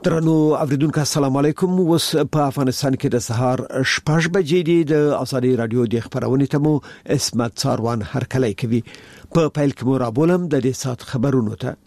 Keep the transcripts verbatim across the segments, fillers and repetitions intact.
درنو اوریدونکو السلام علیکم. وس په افغانستان کې د سهار شپږ بجې دی. د ازادي رادیو د خبرونې ته مو اسمت ساروان هرکلی کوي. په پیل کې مو را بولم د دې سات خبرونو ته.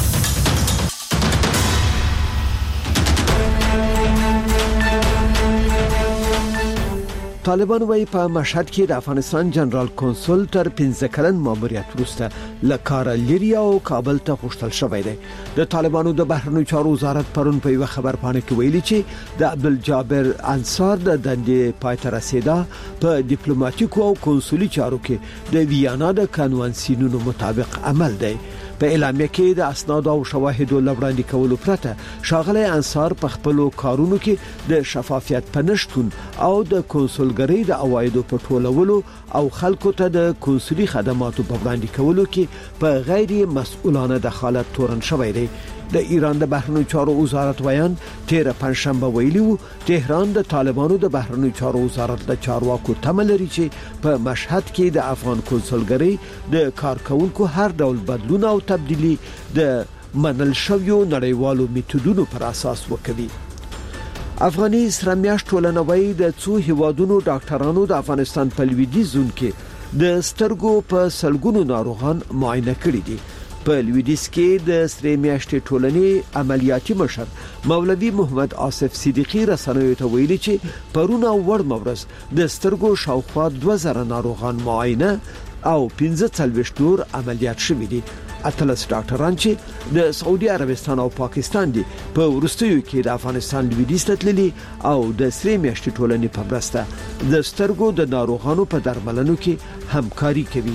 طالبان وايي په مشهد کې د افغانستان جنرال کنسول تر پنځه کلن ماموریت وروسته لکاره لري او کابل ته خوشتل شوی دی. د طالبانو د بهرنیو چارو وزارت پرون په یو خبر پاڼه کې ویلي چې د عبدالجابر انصار د دندې پاتې رسیدا په ډیپلوماټیکو او کنسولي چارو کې د ویانا د قانونسینونو مطابق عمل دی. په اعلامیه کې د اسناد او شواهد لوړاندې کولو پرته شاغله انصار په خپل کارونو کې د شفافیت پنشتون او د کنسولګری د اوایدو په ټولولو او خلکو ته د کنسولي خدماتو په وړاندې کولو کې په غیر مسؤلانه دخالت تورن شوی دی. د ایران د بهرنیو چارو وزارت ویان تیر پنځشنبه ویلي وو تهران د طالبانو د بهرنیو چارو وزارت د چارواکو تمه لري چې په مشهد کې د افغان کنسولګری د کارکونکو هر ډول بدلون او تبدیلی د منل شویو نړیوالو میتودونو پر اساس وکړي. افغاني سرمیاش ټولنوي د څو هیوادونو ډاکټرانو د افغانستان په لویدیځ زون کې د سترګو په سلګونو ناروغان معاینه کړي دي. په لویدیځ کې د سرې میاشتې ټولنې عملیاتي مشر مولوي محمد آصف صدیقی رسنیو ته ویلي چې پرونه وړ مورز د سترګو شاوخوا دوه زره ناروغان معاینه او پنځه څلوېښت نور عملیات شوي دي. اتلس ډاکټران چې د سعودي عربستان او پاکستان دي په ورستیو کې د افغانستان لویدیځ ته تللي او د سرې میاشتې ټولنې په مرسته د سترګو د ناروغانو په درملنو کې همکاري کوي.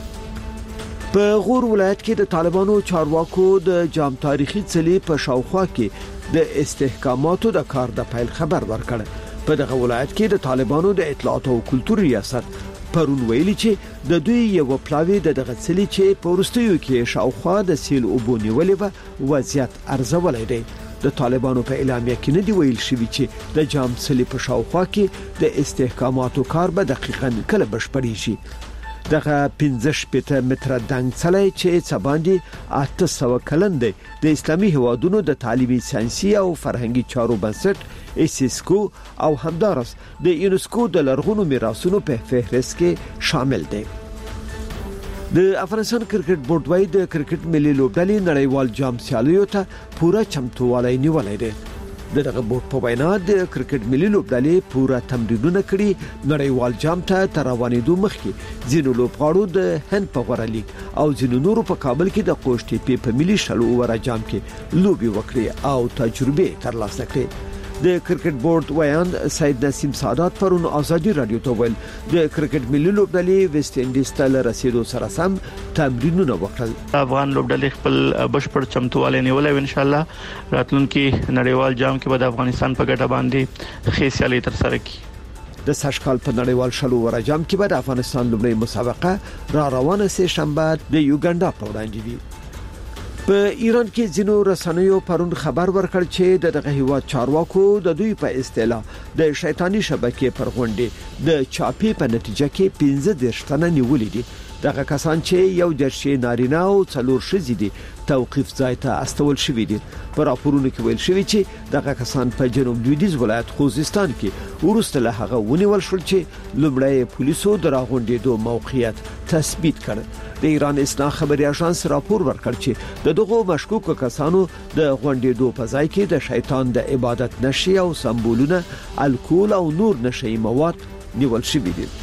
په غور ولایت کې د طالبانو چارواکو د جام تاریخي څلي په شاوخوا کې د استحکاماتو د کار د پیل خبر ورکړ. په دغه ولایت کې د طالبانو د اطلاعات او کلتور ریاست پرون ویلي چې د دوی یو پلاوی د دغه څلي چې په ورستیو کې شاوخوا د سیل اوبونی ولې وضعیت ارزولای دی. د طالبانو په اعلامیه کې نه دی ویل شوی چې د جام څلي په شاوخوا کې د استحکاماتو کار به دقیقاً کله بشپړی شي. دغه پنځه شپږ متره دنګ څلی چې څباندې اته سوه کلن دی د اسلامي هیوادونو د تعلیمي ساينسي او فرهنګي چارو بنسټ ایسیسکو او همدارس د یونسکو د لرغونو میراثونو په فهرست کې شامل دی. د افغانستان کرکټ بورډ وايي د کرکټ ملي لوبډلې نړیوال جام سیالیو ته پوره چمتووالی نیولای دی. دغه بورډ په وینا د کرکټ ملي لوبډلې پوره تمرینونه کړي. نړیوال جام ته تر روانېدو مخکې ځینو لوبغاړو د هند په غوړه لیګ او ځینو نورو په کابل کې د قوشتې په ملي شلو اوره جام کې لوبي وکړي او تجربه ترلاسه کړي. د کرکټ بورډ ویان سید نسیم سعادت پرون ازادي رادیو ته ویل د کرکټ ملي لوبډلې ویسټ انډیز ته رسیدو سره سم تمرینونه وکړل. افغان لوبډلې خپل بشپړ چمتووالی نیولای و. ان شاء الله راتلونکي نړیوال جام کې به د افغانستان په ګټه باندې ښه سیالي تر سره کړي. د سشکال په نړیوال شلو اوره جام کې به د افغانستان لوبډلې مسابقه را روانه سي شنبه د یوګاندا په وړاندې وي. په ایران کې ځینو رسنیو پرون خبر ورکړ چې د دغه هیواد چارواکو د دوی په اصطلاح د شیطانی شبکې پر غونډې د چاپی په نتیجه کې پنځه دیرش تنه نیولې دي. دغه کسان چې یو درشي نارینه او څلور ښځې دي توقيف ځای ته استول شوې دي. په راپورونو کې ویل شوی چې دغه کسان په جنوب لویدیځ ولایت خوزستان کې ورسته له هغه ونیول شول چې لومړی پولیسو د راغونډېدو موقعیت تثبیت کړ. د ایران اسنا خبري اژانس راپور ورکړ چې د دغو مشکوکو کسانو د غونډېدو په ځای کې د شیطان د عبادت نشي او سمبولونه الکول او نور نشي مواد نیول شوي دي.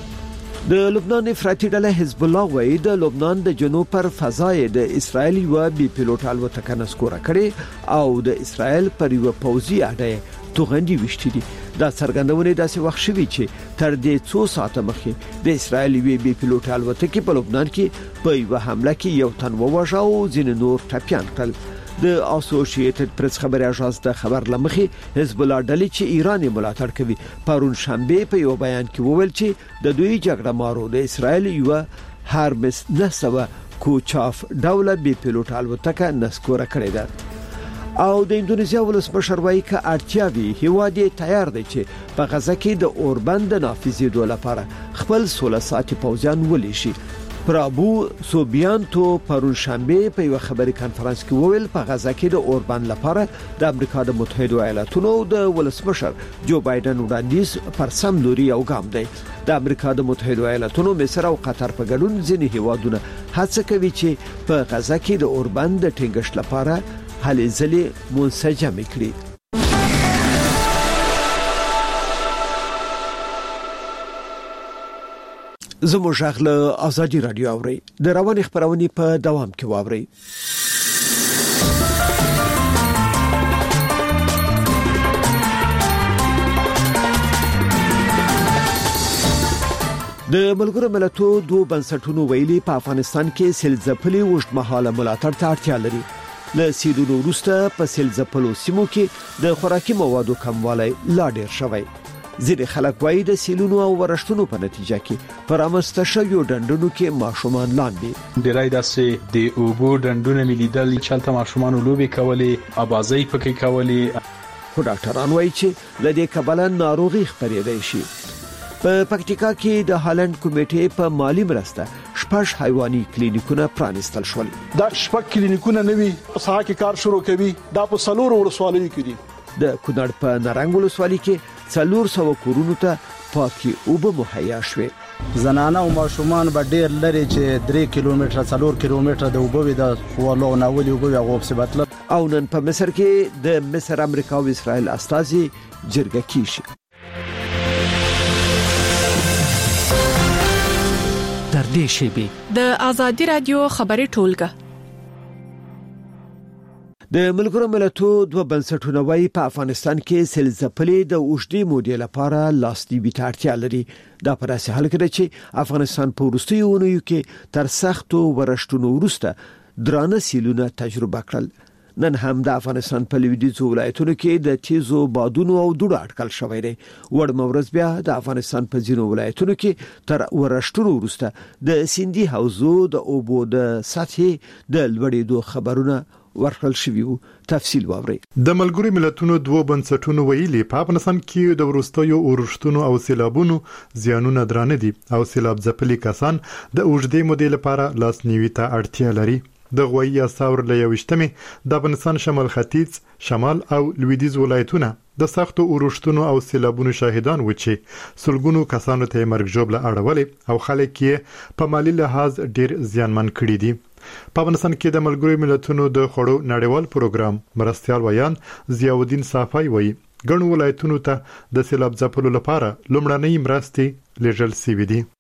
د لبنان افراطي ډله حزب الله وايي د لبنان د جنوب پر فضای د اسرایل یو بي پيلوټ الوتکه نسکوره کړي او د اسرایل پر یو پوځي اډه توغندي وشتي دي. دا څرګندونه داسې وخت شوی چې تر دې څو ساعته مخکې د اسرایل یو بي پيلوټ الوتکه په لبنان کې په یو حمله کې یو تن ووژه او ځین نور ټپيان کړل. د اسوسییټډ پریس خبري اژانس د خبر لمخې حزب الله ډلې چې ایران ملاتړ کوي پرون شنبه په یو بیان کې وویل چې د دوی جګړه مارو د اسرایل یو هارمس نسوه کوچاف ډوله بي پيلوټ الوتکه نسکوره کړې ده او د انډونیزیا ولسمشر وايي چې اړتیاوي هیواد تیار دی چې په غزه کې د اوربند نافذېدو لپاره خپل سوله ساتي پوځیان ولې شي. پرابو سوبیانتو پرون شنبه په یو خبري کانفرنس کې وویل په غزا کې د اوربان لپاره د امریکا د متحده ایالاتونو د ولسمشر جو بایدن وړاندیز پر سم لوري یو ګام دی. د امریکا د متحده ایالاتونو مصر او قطر په ګډون ځینې هیوادونه هڅه کوي چې په غزا کې د اوربان د ټینګښت لپاره هلې ځلې منسجم کړي. زموږ غږ ازادي رادیو اوري د رواني خبرونه په دوام کې واوري. د ملګرو ملتونو دوه بنسټونو ویلي په افغانستان کې سیلځپلي وشتمحاله ملاتړ ته اړتیا لري. له سیدونو وروسته په سیلځپلو سیمو کې د خوراکي موادو کموالی لا ډیر شوی. ځینې خلک وایي د سیلونو او ورښتونو په نتیجه کې پر رامنځته شویو ډنډونو کې ماشومان لاندې ډیری داسې د اوبو ډنډونه ملیدل چې ماشومان لوبي کولې ابازي پکې کولې. خو ډاکټران وایي چې لدې کبله ناروغي خپرېدای شي. په پکتیکا کې د هالند کمیټې په مالی مرسته شپږ حیواني کلینیکونه پرانیستل شول. دا شپږ کلینیکونه نوي په ساحه کې کار شروع کوي. دا په څلورو ولسوالیو کې دي. د کونړ په نارنګ ولسوالۍ کې څلور سو کورونو ته پاکي اوبه مهیا شوې. زنانه او ماشومان به ډېر لري چې درې کیلومتره څلور کیلومتره د اوبه د خولو ناولي اوبه غوښ سبتل. او نن په مصر کې د مصر امریکا او اسرائیل استازي جرګه کیږي. در دې شیبي د ازادي رادیو خبري ټولګه د ملګرو ملتونو دوه بنسټونه وایي په افغانستان کې سیلځپلي د اوږدې مودې لپاره لاسنیوي ته اړتیا لري. دا په داسې حال کې چې افغانستان په وروستیو اونیو کې تر سختو ورښتونو وروسته درانه سیلونه تجربه کړل. نن هم د افغانستان په لویدیځو ولایتونو کې د تیزو بادونو او دوړو اټکل شوی دی. وړ مورز بیا د افغانستان په ځینو ولایتونو کې تر ورښتونو وروسته د سیندي حوزو د اوبو د سطحې د لوړېدو خبرونه ورکړل شوی وو. تفصیل واوري. د ملګرو ملتونو دوه بنسټونو ویلي په افغانستان کې د ورستیو اورښتونو او سیلابونو زیانونه درانه دي او سیلاب ځپلي کسان د اوږدې مودې لپاره لاسنیوي ته اړتیا لري. د غوي اساور له یوشتمه د افغانستان شمال ختیځ، شمال او لویدیځ ولایتونه د سختو اورښتونو او سیلابونو شاهدان و چې سلګونو کسانو ته مرګ ژوبله اړولې او خلک یې په مالی لحاظ ډیر زیانمن کړي دي. په افغانستان کې د ملګرو ملتونو د خړو نړیوال پروګرام مرستيال ویان ضیاء الدین صافی وایي ګڼو ولایتونو ته د سیلاب ځپلو لپاره لومړنۍ مرستې لیږل شوې دي.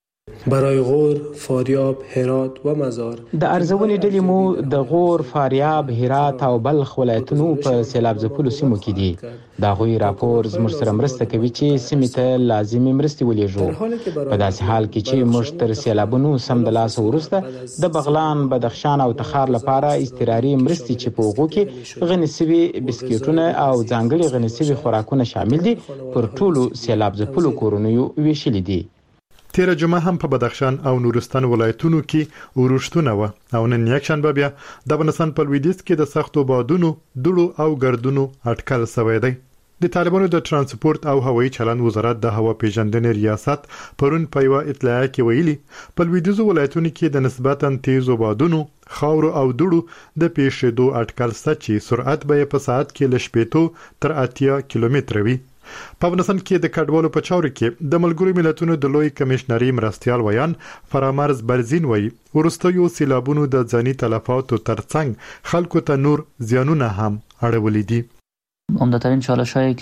برای غور، فاریاب، هرات و مزار د ارزونې ډلې مو د غور، فاریاب، هرات او بلخ ولایتونو په سیلاب ځپلو سیمو کې دي. دا غوي راپور زموږ سره مرسته کوي چې سیمې ته لازمي مرستې ولېږو. په داسې حال کې چې موږ تر سیلابونو سم د لاس وروسته د بغلان، بدخشان او تخار لپاره اضطراري مرستې چې په هغو کې غني سوي بسکټونه او ځانګړي غني سوي خوراکونه شامل دي پر ټولو سیلاب ځپلو کورونو ویشلې دي. تیر جمعه هم په بدخشان او نورستان ولایتونو کې اورښتونه و او نن یکشنبه بیا د افغانستان په لویدیځ کې د سختو بادونو، دوړو او ګردونو اټکل شوی دی. د طالبانو د ترانسپورت او هوایي چلند وزارت د هوا پیژندنې ریاست پرون په یو اطلاع کې ویلي په لویدیځو ولایتونو کې د نسبتاً تیزو بادونو، خاورو او دوړو د پیښېدو اټکل شته چې سرعت به په ساعت کې ل شپږ تر اتیا کیلومتره وي. په افغانستان کې د کډوالو په چارو کې د ملګرو ملتونو د لوی کمشنري مرستيال ویان فرامرز برزین وایي ورستیو سیلابونو د ځاني تلفاتو ترڅنګ خلکو ته نور زیانونه هم اړولې دي. عمدترین چالشایی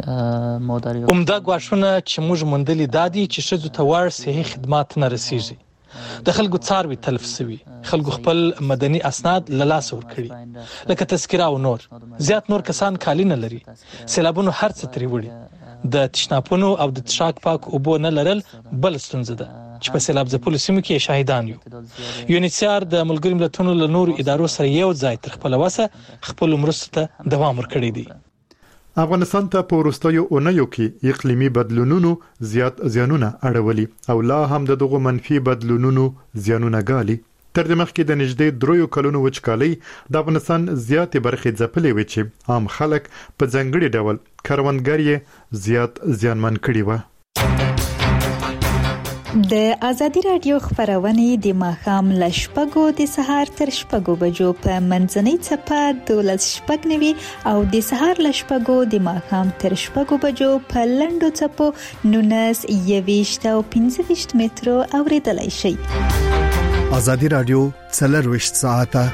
که ما در عمده ګواښونه چې موږ موندلي دادي چې ښځو ته وړ صحي خدمات نه رسیږي. د خلکو څاروي تلف شوي، خلکو خپل مدني اسناد له لاسه ورکړي لکه تذکره او نور. زیات نور کسان کالی نه لري. سیلابونو هر څه ترې وړي. د تشناپونو او د تشاک پاک اوبو نه لرل بل ستونزه ده چې په سیلاب ځپلو سیمو کې شاهدان یو. یونیسیار د ملګرو ملتونو له نورو ادارو سره یو ځای تر خپل وسه خپل مرستو ته دوام ورکړی دی. افغانستان ته په وروستیو اونیو کې اقلیمي بدلونونو زیات زیانونه اړولي او لا هم دغه منفي بدلونونو زیانونه ګالي. تر دې مخکې د نږدې دریو کلونو وچکالۍ د افغانستان زیاتې برخې ځپلې وې چې عام خلک په ځانګړي ډول کروندګر یې زیات زیانمن کړي و. د ازادي رادیو خبرونه د ماښام ل شپږو د سهار تر شپږو بجو په منځنۍ چپه دولس شپږ نوي او د سهار ل شپږو د ماښام تر شپږو بجو په لندو چپو نونس یويشت او پنځه ویشت مترو اوریدلای شي. ازادي رادیو څلرويشت ساعته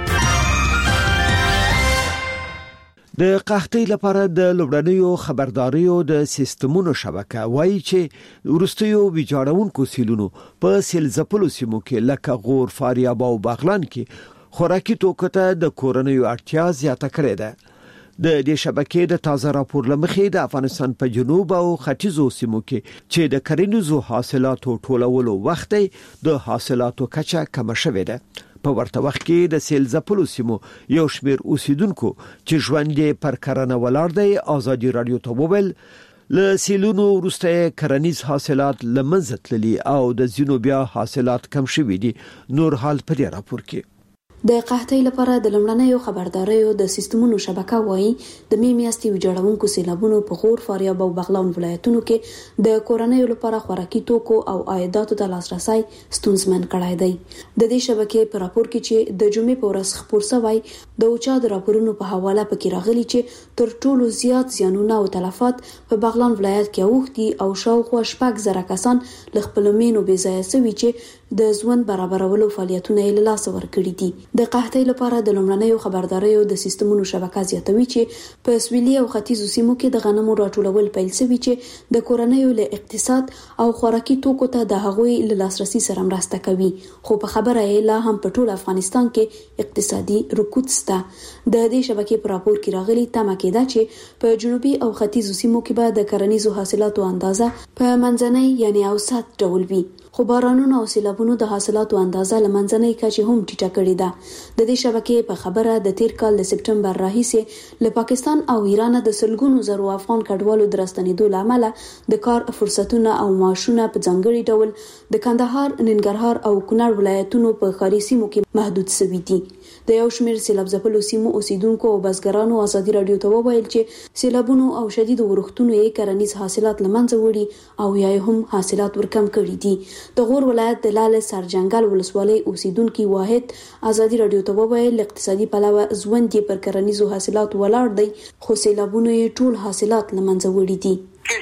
د قحطۍ لپاره د لومړنیو خبرداريو د سیستمونو شبکه وایي چې ورستیو ویجاړونکو سیلونو په سیلځپلو سیمو کې لکه غور، فاریاب او بغلان کې خوراکي توکو ته د کورنیو اړتیا زیاته کړې ده. د دې شبکې د تازه راپور لمخې د افغانستان په جنوب او ختیځو سیمو کې چې د کرنیزو حاصلاتو ټولولو وخت د حاصلاتو کچه کم شوې ده. په ورته وخت کې د سیلځپلو سیمو یو شمېر اوسیدونکو چې ژوند یې پر کرنه ولاړ دی ازادي رادیو ته وویل له سیلونو وروسته کرنیز حاصلات لمنځه تللي او د زینو بیا حاصلات کم شوي دي. نور حال په دې راپور کې د قحطۍ لپاره د لمړنیو خبرداريو د سیستمونو شبکه وایي د می میاشتې ویجاړونکو سیلابونو په غور، فاریاب او بغلان ولایتونو کې د کورنیو لپاره خوراکي توکو او عایداتو ته لاسرسي ستونزمن کړای دی. د دې شبکې په راپور کې چې د جمعې په ورځ خبر شوی د اوچا د راپورونو په حواله پکې راغلي چې تر ټولو زیات زیانونه او تلفات په بغلان ولایت کې اوښتي او شاوخوا شپږ زره کسان ل خپل مینو بې ځای شوي چې د ژوند برابرولو فعالیتونه یې له لاسه ورکړي دي. د قحطۍ لپاره د لومړنیو خبرداريو د سیستمونو شبکه زیاتوي چې په سویلي او ختیځو سیمو کې د غنمو راټولول پیل شوي چې د کورنیو له اقتصاد او خوراکي توکو ته د هغوی له لاسرسي سره مرسته کوي. خو په خبره یې لا هم په ټول افغانستان کې اقتصادي رکود شته. د دې شبکې په راپور کې راغلي تمه کېده چې په جنوبي او ختیځو سیمو کې به د کرنیزو حاصلاتو اندازه په منځنۍ یعنی اوسط ډول وي. خو بارانونو او سیلابونو د حاصلاتو اندازه لمنځنۍ کچې هم ټیټه کړې ده. د دې شبکې په خبره د تیر کال د سپټمبر راهیسې له پاکستان او ایران د سلګونو زرو افغان کډوالو درستنېدو لامل د کار فرصتونه او معاشونه په ځانګړي ډول د کندهار، ننګرهار او کونړ ولایتونو په ښاري سیمو کې محدود شوي دي. د یو شمېر سیلاب ځپلو سیمو اوسیدونکو او بزګرانو ازادي رادیو ته وویل چې سیلابونو او شدید ورښتونو یې کرنیز حاصلات لمنځه وړي او یا هم حاصلات ورکم کړي دي. د غور ولایت د لاله سرجنګل ولسوالۍ اوسیدونکو واحد ازادي رادیو ته وویل اقتصادي پلوه ژوند یې پر کرنیزو حاصلات ولاړ دی خو سیلابونو یې ټول حاصلات لمنځه وړي دي.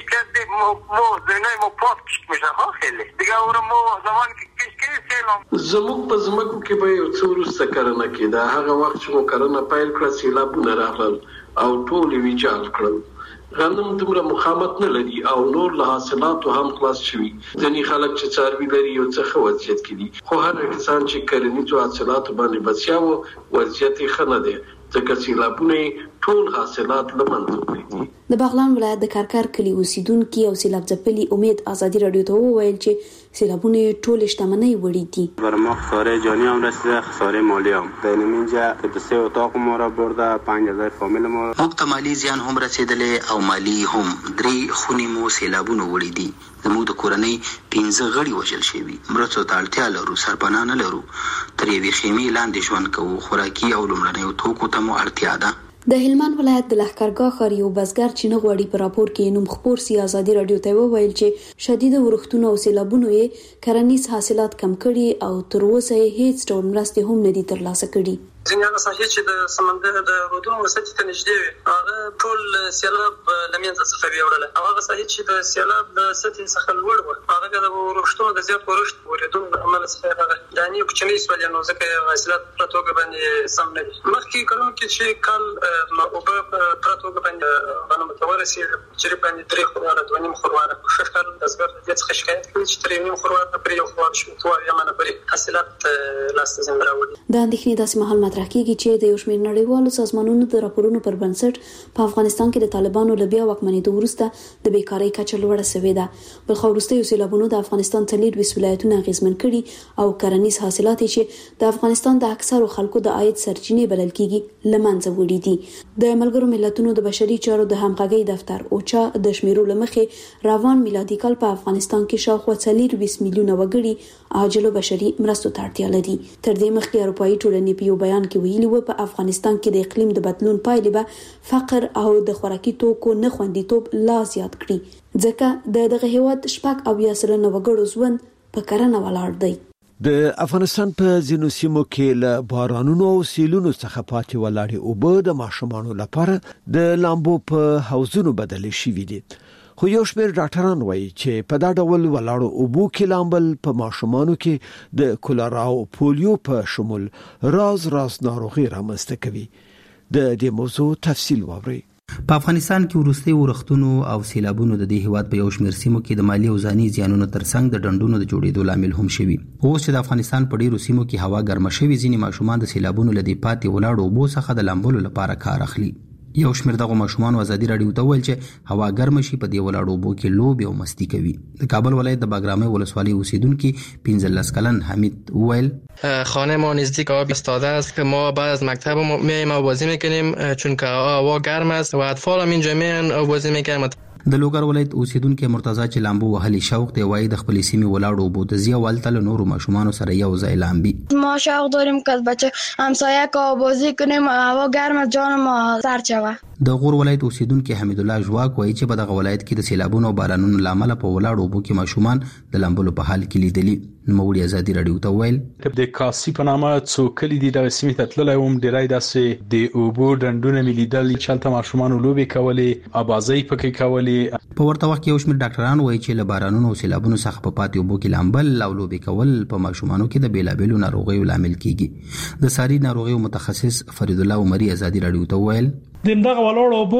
زموږ په زمکو کې به یو څو وروسته کرنه کېده. هغه وخت چې مو کرنه پیل کړه سیلابونه راغلل او ټول یې ویجاړ کړل. غنم دومره مخامت نه لري او نور له حاصلاتو هم خلاص شوي. ځینې خلک چې څاروي لري یو څه ښه وضعیت کې دي خو هر انسان چې کرنیزو حاصلاتو باندې بسیا و وضعیت یې ښه نه دی ځکه سیلابونه ټول حاصلات لمنځه وړي دي. د بغلان ولایت د کارکار کلی اوسیدونکو او سیلاب ځپلي امید ازادي رادیو ته وویل چې سیلابونه ټول شتمنۍ وړي دي. برما خساره جانی هم رسیده، خساره مالی هم. در اینجا به سه اتاق ما را برده، پنج هزار فامیل ما را. موږ ته مالی زیان هم رسیدلې او مالی هم درې خونې مو سیلابونه وړي دي. زموږ د کورنۍ پنځه غړي وژل شوي. مرستو ته اړتیا لرو، سرپناه نه لرو. تر یوې خیمې لاندې ژوند کوو. خوراکي او لومړنیو توکو ته مو اړتیا ده. د هلمند ولایت د لښکرګاه ښار یو بزګر چې نه غواړي په راپور کې نوم خپور سي ازادي رادیو ته وویل چې شدید ورښتونه او سیلابونو یې کرنیز حاصلات کم کړي او تر اوسه یې هیڅ ډول مرستې هم نه دي ترلاسه کړي. ځینې هغه ساحې چې د سمندر د رودونو سطحې ته نږدې وي هغه ټول سیلاب له منځه څخه ویوړله او هغه ساحې چې د سیلاب د سطحې څخه لوړ وه هغه د ورښتونو د زیات ورښت ورېدو له امله څخه هغه دانې کوچنۍ سولې نو ځکه حاصلات په توګه باندې سم نه دي. مخکې کلونو کې چې کال اوبه په توګه باندې غنمو ته ورسېد چې باندې درې خورواره دوه نیم خورواره ښه کال بزګر د دې څخه شکایت کوي چې تر یو نیم خورواره پرې یو خوروار شو څو اویا منه پرې حاصلات لاسته زنګ راوړي. د اندېښنې داسې مهال مطرح کېږي چې د یو شمېر نړیوالو سازمانونو د راپورونو پر بنسټ په افغانستان کې د طالبانو له بیا واکمنېدو وروسته د بیکارۍ کچه لوړه شوې ده. بلخو وروستیو سیلابونو د افغانستان څلورویشت ولایتونه اغېزمن کړي او کرنیز حاصلات چې د افغانستان د اکثرو خلکو د عاید سرچینې بلل کېږي له منځه وړي دي. د ملګرو ملتونو د بشري چارو د همغږۍ دفتر اوچا د شمیرو له مخې روان میلادي کال په افغانستان کې شاوخوا څلورویشت میلیونه وګړي عاجلو بشري مرستو ته اړتیا لري. تر دې مخکې اروپایي ټولنې په یو بیان کې ویلي و په افغانستان کې د اقلیم د بدلون پایلې به فقر او د خوراکي توکو نه خوندیتوب لا زیات کړي ځکه د دغه هیواد شپږ اویا سلنه وګړو ژوند په کرنه ولاړ دی. د افغانستان په ځینو سیمو کې له بارانونو او سیلونو څخه پاتې ولاړې اوبه د ماشومانو لپاره د لامبو په حوضونو بدلې شوې دي. خو یو شمېر ډاکټران وایي چې په دا ډول ولاړو اوبو کې لامبل په ماشومانو کې د کولرا او پولیو په شمول راز راز ناروغي رامنځته کوي. د دې موضوع تفصیل واورئ. په افغانستان کې ورستي ورختونو او سیلابونو د دې هیواد په یو شمېر سیمو کې د مالی او ځاني زیانونو ترڅنګ د ډنډونو د جوړېدو لامل هم شوي. اوس چې د افغانستان په ډیرو سیمو کې هوا ګرمه شوي، ځینې ماشومان د سیلابونو له دې پاتې ولاړو اوبو څخه د لامبلو لپاره کار اخلي. یو شمېر دغه ماشومان ازادي راډیو ته ویل چې هوا ګرمه شي په دې ولاړو اوبو کې لوبې او مستی کوي. د کابل ولایت د باګرامي ولسوالۍ اوسیدونکي پنځلس کلن حمید ویل خانه ما نزدیک آب ایستاده است که ما بعد از مکتب میایم و بازی میکنیم چون که هوا گرم است و اطفال هم اینجا میان و بازی میکنن. د لوګر ولایت اوسیدونکو مرتضی چې لامبو وهلي شوق دی وایي د خپل سیمې ولاړو اوبو د زیه والتل نورو ماشومانو سره یو ځای لامبي. ما شوق داریم که بچه همسایه که بازی کنیم هوا گرم است جان ما سرد شود. د غور ولایت اوسیدونکو حمید الله جواک وایي چې په دغه ولایت کې د سیلابونو او بارانونو لامل په ولاړو اوبو کې ماشومان د لامبلو په حال کې لیدلي. نوموړي ازادي راډیو ته ویل د کاسي په نامه څو کلی دي د سیمې ته تللی وم، ډیری داسې د اوبو ډنډونه مې لیدل چې هلته ماشومانو لوبې کولې، ابازۍ پکې کولې. په ورته وخت کې یو شمېر ډاکټران وایي چې له بارانونو او سیلابونو څخه په پاتې اوبو کې لامبل او لوبې کول په ماشومانو کې د بیلابیلو ناروغیو لامل کیږي. د ساري ناروغیو متخصص فرید الله عمري ازادي راډیو ته ویل دغه ولاړ اوبو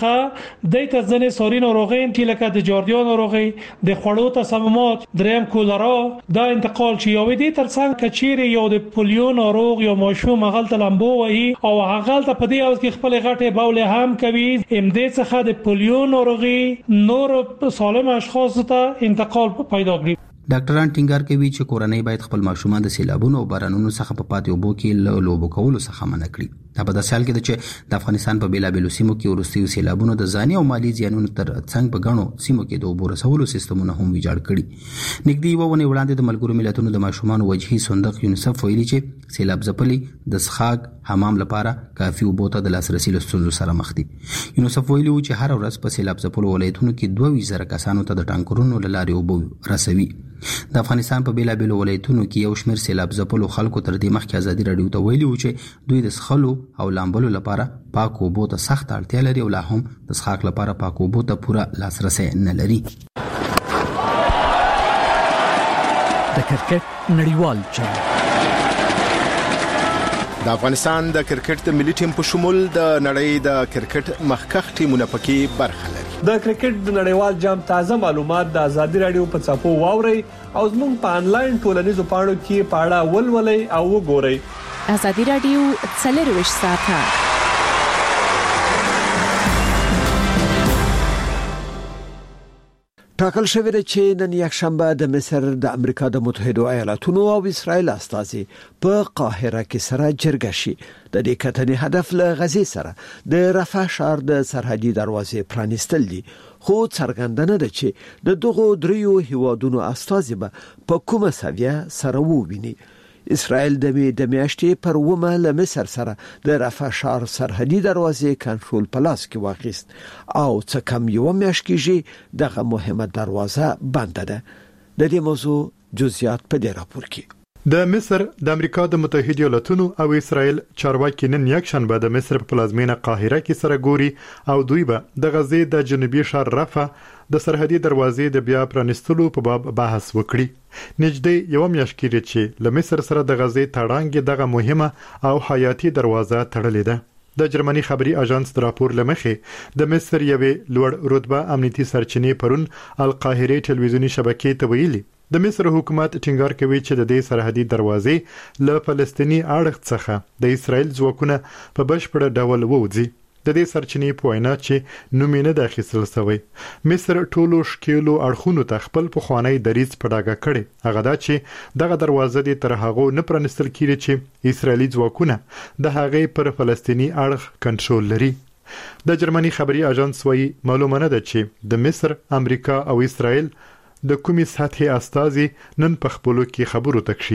څخه د تزنې سوري ناروغي چې لکه د جاردیا ناروغي، د خوړو تسممات، دریم کولرا، دا انتقال شي او دې ترڅنګ کچيري یو د پولیو ناروغ یو ماشوم غلط لامبو وهي او هغه ته په دې اوس کې خپل غټه بوله هم کوي، ام دې څخه د پولیو ناروغي نور سالم اشخاص ته انتقال پیدا کوي. ډاکټران ټینګار کوي چې کورنۍ باید خپل ماشومان د سیلابونو او بارانونو څخه په پاتې اوبو کې لوبو کولو څخه منع کړي. دا په داسې حال کې ده چې د افغانستان په بیلابیلو سیمو کې وروستیو سیلابونو د ځاني او مالی زیانونو تر څنګ په غنو سیمو کې د اوبو رسولو سیستمونه هم ویجاړ کړي. نږدې یوه ونې وړاندې د ملګرو ملتونو د ماشومانو وجهي صندوق یونیسف ویلي چې سیلاب ځپلي د څښاک حمام لپاره کافي اوبو ته د لاسرسي له ستونزو سره مخ دي. یونیسف ویلي و چې هر ورځ په سیلاب ځپلو ولایتونو کې دوه ویشت زره کسانو ته د ټانکرونو له لارې اوبه رسوي. د افغانستان په بیلابیلو ولایتونو کې یو شمېر سیلاب ځپلو خلکو تر دې مخکې ازادي راډیو ته ویلي و چې دوی د څښلو او لامبلو لپاره پاکو اوبو ته سخت اړتیا لري او لا هم د څښاک لپاره پاکو اوبو ته پوره لاسرسی نه لري. د کرکټ نړیوال جام د افغانستان د کرکټ د ملي ټیم په شمول د نړۍ د کرکټ مخکښ ټیمونه پکې برخه لري. د کرکټ د نړیوال جام تازه معلومات د ازادي راډیو په صفحو واورئ او زموږ په انلاین ټولنیزو پاڼو کې پاړه ولولئ او وګورئ. ازادي راډیو څلرویشت ساعته ټاکل شوی دی چې نن یکشنبه د مصر د امریکا د متحده ایالاتونو او اسرائیل استازي په قاهره کې سره جرګه شي. د دې کتنې هدف له غزې سره د رفح ښار د سرحدي دروازې پرانیستل دي، خو څرګندنه ده چې د دغو دریو هیوادونو استازي به په کومه سویه سره وویني. اسرائیل د می د میاشتې پر ومه له مصر سره د رفح ښار سرحدي دروازې کنټرول پلاس کې واخیست او څه کم یو میاشت کېږي دغه مهمه دروازه بنده ده. د دې موضوع جزئیات په دې راپور کې. د مصر د امریکا د متحده ایالاتونو او اسرائیل چارواکي نن یکشنبه د مصر په پلازمینه قاهره کې سره ګوري او دوی به د غزې د جنوبي ښار رفح د سرحدي دروازې د بیا پرانیستلو په باب بحث وکړي. نږدې یو میاشت کېږي چې له مصر سره د غزې تړانګ دغه مهمه او حیاتي دروازه تړلې ده. د جرمني خبري اژانس د راپور لمخې د مصر یوې لوړ رتبه امنیتي سرچینې پرون القاهره ټلویزیونی شبکې ته ویلي د مصر حکومت ټینګار کوي چې د دې سرحدي دروازې له فلسطینی اړخ څخه د اسرائیل ځواکونه په بشپړ ډول ووځي. د دې سرچینې په وینا چې نومینه د اخیستل شوی مصر ټولو شکیلو اړخونو ته خپل پخوانی دریځ په ډاګه کړي. هغه دا چې دغه دروازه د تر هغه نه پرانستل کیږي چې اسرائیلي ځواکونه د هغې پر فلسطینی اړخ کنټرول لري. د جرمني خبري اژانس وايي معلومه ده چې د مصر، امریکا او اسرائیل د کومې سطحې استازي نن په خپلو کې خبرو تکشینی.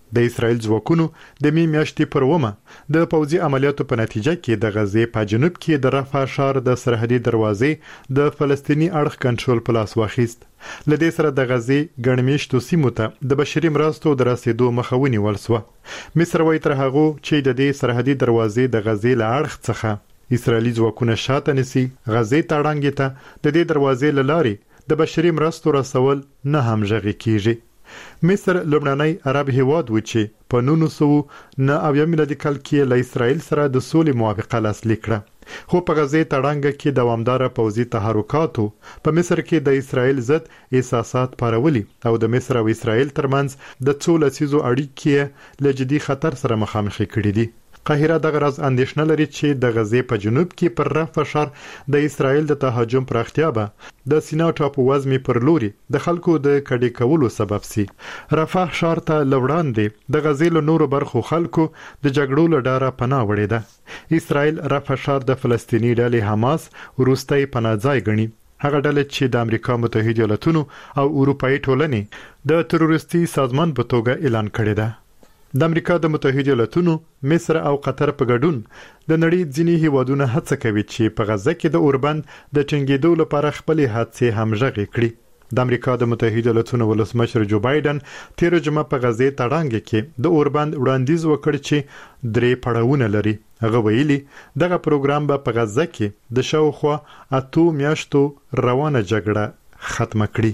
د اسرایل ځواکونو د می میاشتې پر ومه د پوځي عملیاتو په نتیجه کې د غزې په جنوب کې د رفح ښار د سرحدي دروازې د فلسطینی اړخ کنټرول په لاس واخیست. لدې سره د غزې ګڼمیشتو سیمو ته د بشري مرستو د رسیدو مخه ونیول شوه. مصر وایي تر هغو چې د دې سرحدي دروازې د غزې له اړخ څخه اسرایلی ځواکونه شاته نسی غزې ته ړنګې ته د دې دروازې له لارې د بشري مرستو رسول نه همغږي کیږي. مصر لومړنی عرب هیواد و چې په نولس سوه نه اویا میلادي کال کې له اسرایل سره د سولې موافقه لاسلیک کړه، خو په غزې تړانګه کې دوامداره پوځي تحرکاتو په مصر کې د اسرایل ضد احساسات پارولي او د مصر او اسرایل ترمنځ د څو لسیزو اړیکې له جدي خطر سره مخامخ کړي دي. قاهره دغه راز اندېښنه لري چې د غزې په جنوب کې پر رفح ښار د اسرایل د تهاجم پراختیا به د سینا ټاپو وزمې پر لوري د خلکو د کډې کولو سبب سي. رفح ښار ته لوړاندې د غزې له نورو برخو خلکو د جګړو له ډاره پناه وړې ده. اسرایل رفح ښار د فلسطینی ډلې حماس وروستی پناه ځای ګڼي، هغه ډله چې د امریکا متحده ایالاتونو او اروپאי ټولنې د تروریستي سازمان په توګه اعلان کړی ده. د امریکا د متحده ایالاتونو، مصر او قطر په ګډون د نړۍ ځینې هیوادونه هڅه کوي چې په غزه کې د اوربند د ټینګېدو لپاره خپلې هڅې همغږې کړي. د امریکا د متحده ایالاتونو ولسمشر جو بایدن تیر جمعه په غزې تړانګه کې د اوربند وړاندیز وکړ چې درې پړاوونه لري. هغه ویلي دغه پروګرام به په غزه کې د شاوخوا اتو میاشتو روانه جګړه ختمه کړي.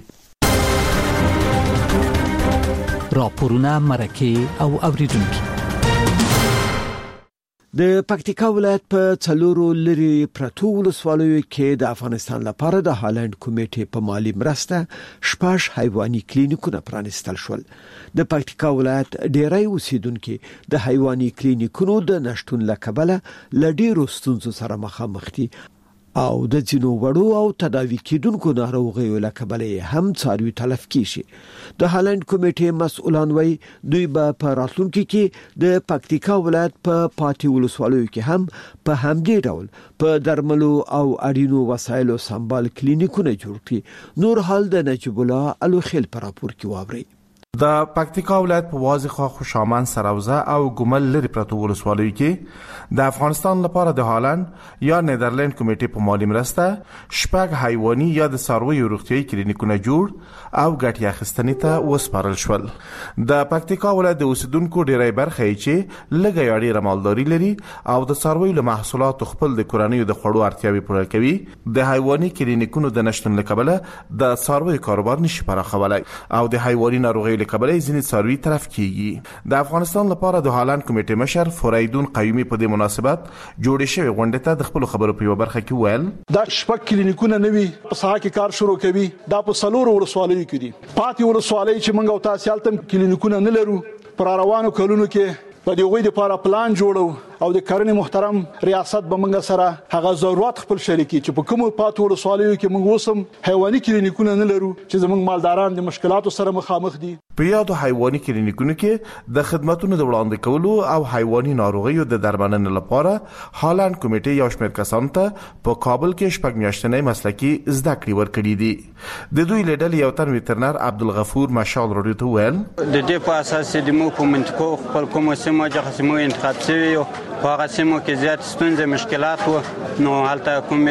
راپورونه مرکه او اوریدونکي. د پکتیکا ولایت په څلورو لري پرتو ولسوالیو کې د افغانستان لپاره د هالند کمیټې په مالی مرسته شپږ حیواني کلینیکونه پرانیستل شول. د پکتیکا ولایت ډیری اوسیدونکو د حیواني کلینیکونو د نشټون لکبله لډیرو ستونزو سره مخامخ دي او د ځینو وړو او تداوی کېدونکو ناروغیو له کبله هم څاروي تلف کیږي. د هالند کمیټې مسؤلان وایي دوی به په راتلونکي کې د پکتیکا ولایت په پاتې ولسوالیو کې هم په همدې ډول په درملو او اړینو وسایلو سمبال کلینیکونه جوړ کړي. نور حال د نجیب الله الوخیل پر راپور کې واوري. د پکتیکا ولایت په واضحه خوشامن سروزه او ګمل لري پرتو ولسوالیو کې د افغانستان لپاره د هالند یا نیدرلند کمیټې په مالی مرسته شپږ حیواني یا د څارویو روغتیايي کلینیکونه جوړ او ګټه اخیستنې ته وسپارل شول. د پکتیکا ولایت د اوسیدونکو ډیری برخه چې لږه یا ډیره مالداري لري او د څارویو له محصولاتو خپل د کورنیو د خوړو اړتیاوې پوره کوي، د حیواني کلینیکونو د نشټون لکبله د څارویو کاروبار نشي پراخولای او د حیواني ناروغیو لکبله ځینې څاروي تلف کیږي. د افغانستان لپاره د هالند کمیټې مشر فریدون قیومي په دې مناسبت جوړې شوی غونډه ته د خپل خبرو په برخه کې ویل دا شپږ کلینیکونه نوي په ساحه کې کار شروع کوي. دا په څلورو ولسوالیو کې دي. پاتې ولسوالۍ چې موږ او تاسو یالتم کلینیکونه نه لرو، پر روانو کلونو کې په دې غوې لپاره پلان جوړو او د کرنې محترم ریاست به موږ سره هغه ضرورت خپل شریکي چې په کوم پاتو ولسوالیو کې موږ وسم حیواني کلینیکونه نه لرو چې زموږ مالداران د مشکلاتو سره مخامخ دي. په یادو حیواني کلینیکونو کې د خدماتونو د وړاندې کولو او حیواني ناروغیو د درملنې لپاره هالند کمیټې یو شمېر کسانو ته په کابل کې شپږ میاشتنۍ مسلکي زده کړې ورکړې دي. د دوی له ډلې یو تن ویټرنر عبدالغفور مشال رادیو ته ویل د دې په اساس د مو په منطقو خپل کوم سیمه چې سیمه انتخاب شوی او په هغه سیمو کې زیات ستونزې مشکلات وو، نو هلته کوم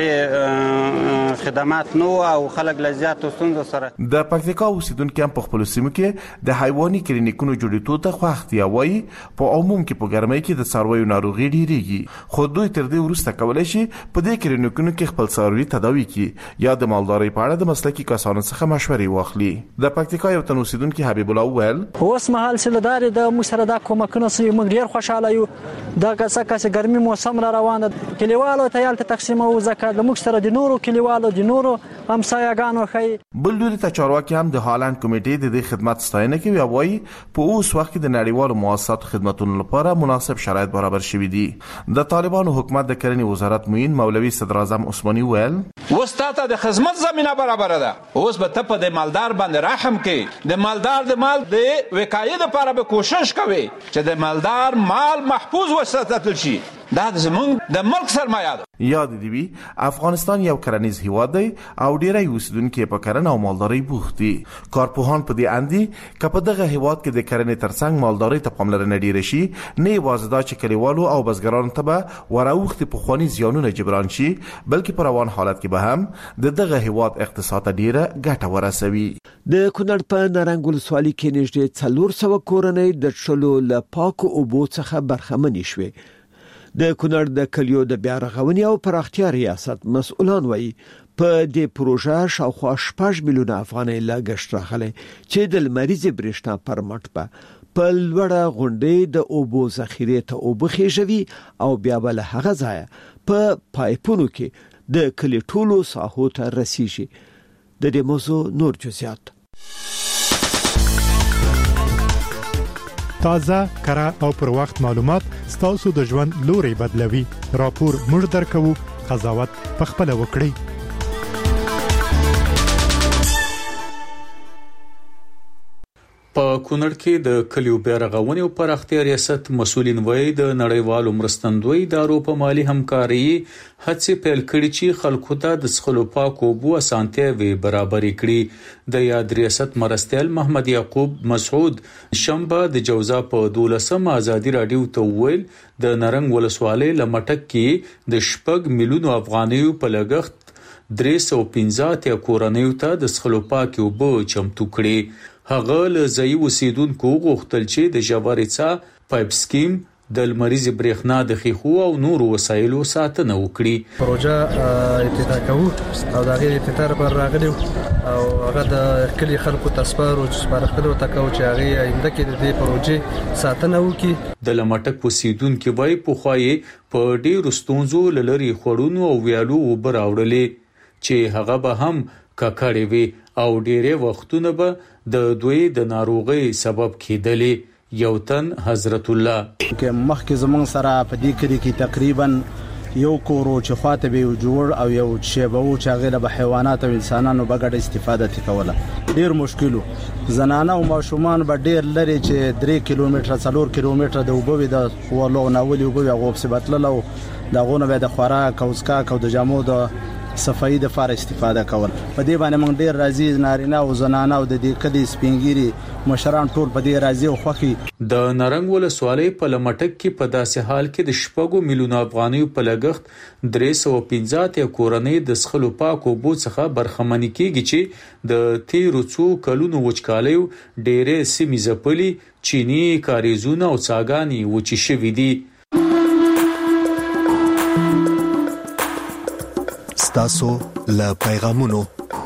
ویټرنري خدمات نو او خلک له زیاتو ستونزو سره. د پکتیکا اوسیدونکو هم په خپل سیمو کې د حیواني کلینیکونو جوړېدو ته خوښتیا وایي. په عموم کې په ګرمۍ کې د څارویو ناروغي ډېریږي، خو دوی تر دې وروسته کولی شي په دې کلینیکونو کې خپل څاروي تداوي کړي یا د مالدارۍ په اړه د مسلکي کسانو څخه مشورې واخلي. د پکتیکا یو تن اوسیدونکي حبیب الله وویل اوس مهال سیلداري د موږ سره د کومکونه سي موږ ډېر خوشاله یو. دا کسه کسه ګرمي موسم را روان ده، کلیوالو ته یالته تقسیم او زکات د موږ سره د نورو کلیوالو د نورو همسایه‌ګانو خي. بل لوري ته چارواکي هم د هالند کمیټې د دې خدمات ستاینه کوي او وايي په اوس وخت کې د نړیوالو مؤسساتو خدماتونو لپاره مناسب شرایط برابر شوي دي. د طالبانو حکومت د کرنې وزارت معین مولوي صدر اعظم عثماني ویل اوس تاسو د خدمت زمينه برابر ده، اوس به ته په د مالدار باندې رحم کې د مالدار د مال د وقایې لپاره به کوشش کوي چې د مالدار مال محفوظ وساتل شي دا زمونږ د ملک سرمایه ده. یاد دی وی افغانستان یو کرنیز هیواد دی او ډیری اوسیدونکو په کرنه او مالداري بوخت دي. کارپوهان په دې اندي چې په دغه هیواد کې د کرنې ترڅنګ مالداري ته پاملرنه ډیره شي، نه یوازې دا چې کلیوالو او بزګرانو ته به وراوخت په خواني زیانونه جبران شي، بلکې په روان حالت کې به هم د دغه هیواد اقتصاد ډیره ګټه ورسوي. د کونړ په نارنګ ولسوالۍ کې نږدې څلور سوه کورنۍ د شلو له پاکو اوبو څخه برخمنې شوې. د کونړ د کلیو د بیا رغونې او پراختیا ریاست مسؤلان وایي په دې پروژه شاوخوا شپږ میلیونه افغانۍ لګښت راغلی چې د لمریزې برېښنا پر مټ په په لوړه غونډې د اوبو ذخیرې ته اوبه خېژوي او بیا به له هغه ځایه په پایپونو کې د کلي ټولو ساحو ته رسیږي. د دې موضوع نور جزئیات تازه کره او پر وخت معلومات ستاسو د ژوند لوري بدلوي. راپور موږ درکو، قضاوت پخپله وکړئ. په کونړ کې د کلیو بیا رغونې او پراختیا ریاست مسؤلین وایي د نړیوالو مرستندوی ادارو په مالی همکاري هڅې پیل کړي چې خلکو ته د څښلو پاکو اوبو اسانتیاوې برابرې کړي. د یاد ریاست مرستیال محمد یعقوب مسعود شنبه د جوزا په دولسم ازادي رادیو ته ویل د نارنګ ولسوالۍ لمټک کې د شپږ میلیونو افغانیو په لګښت درې سوه پنځه اتیا کورنیو ته د څښلو پاکې اوبه چمتو کړي. هغه له ځایي اوسیدونکو غوښتل چې د ژورې څاه پایپ سکیم د لمریزې برېښنا د ښیښو او نورو وسایلو ساتنه وکړي. پروژه افتتاح کوو او د هغې افتتاح پر راغلي او هغه د کلي خلکو ته سپارو چې سپارښتنه ورته کوو چې هغې آینده کې د دې پروژې ساتنه وکړي. د لمټک اوسیدونکي وایي پخوا یې په ډېرو ستونزو له لرې خوړونو او ویالو اوبه راوړلې چې هغه به هم ککړې وي او ډېرې وختونه به د دوی د ناروغۍ سبب کېدلې. یو تن حضرت الله کې مخکې زمونږ سره په دې کلی کې تقریبا یو کورو چې خواته به جوړ او یو شیبه او چې هغه له حیوانات او انسانانو بغړ استفاده کوله. ډیر مشکلو زنانه او ماشومان به ډیر لري چې درې کیلومتره څلور کیلومتره د وبوي د ولو ناولي وبوي غوب سبتللو دغه به د خوراک او اسکا او د جامو د صفائی د فار استفاده کول. په دې باندې موږ ډیر راضي نارینه او زنانه او د دې کلی سپینګيري مشران ټول په دې راضي او خوخي. د نارنګ ولسوالۍ په لمټک کې په داسې حال کې د شپږو میلیونو افغانیو په لګښت درې سوه پنځه اتیا کورنۍ د څښلو پاکو اوبو څخه برخمنې کېږي چې د تیرو څو کلونو وچکالیو ډېرې سیمې ځپلي، چینی کاریزونه او څاګانې وچې شوي دي. تاسو له پیغامونو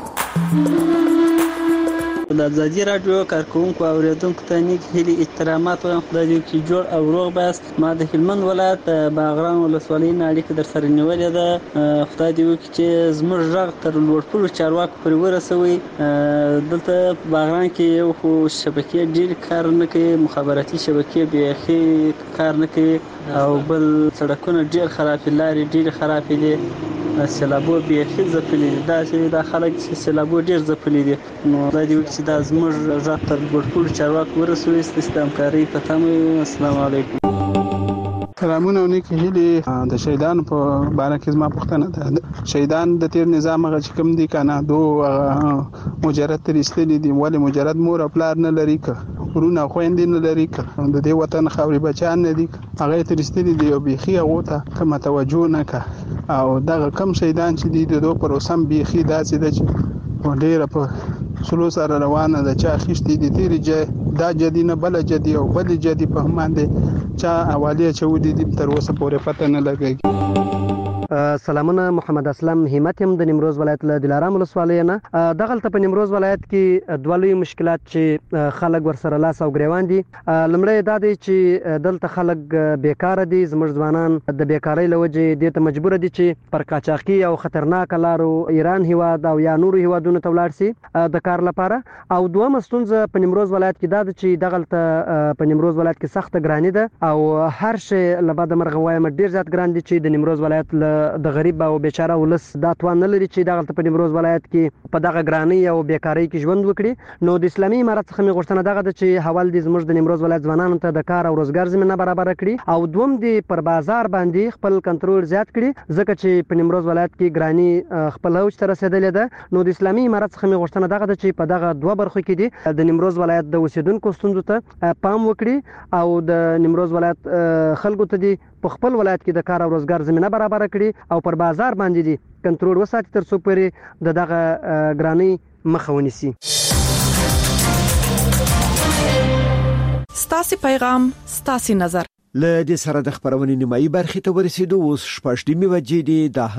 د ازادي رادیو کارکونکو او اوریدونکو ته نیک هیلې احترامات وایم. خدای دې وکړي جوړ او روغ بست. ما د هلمند ولایت باغران ولسوالۍ نه اړیکه در سره نیولې ده. خدای دې وکړي چې زموږ غږ تر لوړپوړو چارواکو پورې ورسوي. دلته په باغران کې یو خو شبکې ډېر کار نه کوي، مخابراتي شبکې بیخي کار نه کوي او بل سړکونه ډېر خراب دي، لارې ډېر خراب دي، سیلابو بیخي ځپلي دي. دا چې دا خلک سیلابو ډېر ځپلي دي. نو خدای دې وکړي چې دا زموږ غږ تر لوړپوړو چارواکو ورسوي. ستاسو د همکارۍ په تمه. السلام علیکم. سلامونه او نیک هیلې. د شهیدانو په باره کې زما پوښتنه ده. شهیدان د تیر نظام هغه چې کوم دي کنه دو مجرد تر استلی دي، ولې مجرد مور او پلار نه لري، که ورونه خويندې نه لري، که د دې وطن خاورې بچان نه دي، هغه تر استلی دي او بيخي هغه ته کوم توجه نه کا. او دغه کم شهیدان چې دي د دوه پروسم بيخي داسې د چې ډیره په سلو سره روانه ده. چا خښتې دي تیر جې دا جدي نه بل جدي او بل جدي په باندې چا حواله چودي دي تر اوسه پورې پته نه لګي. سلامونه، محمد اسلم همت هم د نیمروز ولایت له دلارام ولسوالۍ نه. دغلته په نیمروز ولایت کې دوه لوی مشکلات چې خلک ورسره لاس او ګریوان دي. لمړی دا دی چې دلته خلک بیکاره دي. زموږ ځوانان د بیکارۍ له وجې دې ته مجبور دي چې پر قاچاقي او خطرناک لارو ایران هیواد او یا نورو هیوادونو ته ولاړ شي د کار لپاره. او دویمه ستونزه په نیمروز ولایت کې دا دا چې دغلت په نیمروز ولایت کې سخت ګرانی ده او هر شی لبد مرغوي م ډیر زیات ګران دي چې د نیمروز ولایت د غریب او بیچاره ولس دا توان نه لري چې دغلت په نیمروز ولایت کې په دغه ګرانی او بیکاری کې ژوند وکړي. نو د اسلامي امارت څخه می غوښتنه دغه ده چې حواله دي زموږ د نیمروز ولایت ځوانانو ته د کار او روزګار زمينه برابر کړي او دوم دي پر بازار باندې خپل کنټرول زیات کړي ځکه چې په نیمروز ولایت کې ګرانی خپل اوج ته رسیدلې ده. نو د اسلامي امارت څخه می غوښتنه دغه ده چې په دغه دوه برخو کې دي د نیمروز ولایت د اوسیدونکو ستونزو ته پام وکړي او د نیمروز ولایت خلکو ته دي په خپل ولایت کې د کار او روزګار زمينه برابر کړي او پر بازار باندې دي کنټرول وساتي تر څو پورې د دغه ګرانی مخه ونیسي. ستاسو پیغام ستاسو نظر له دې سره د خبرونې نیمایي برخې ته ورسېدو. اوس شپږ نیمې بجې دي.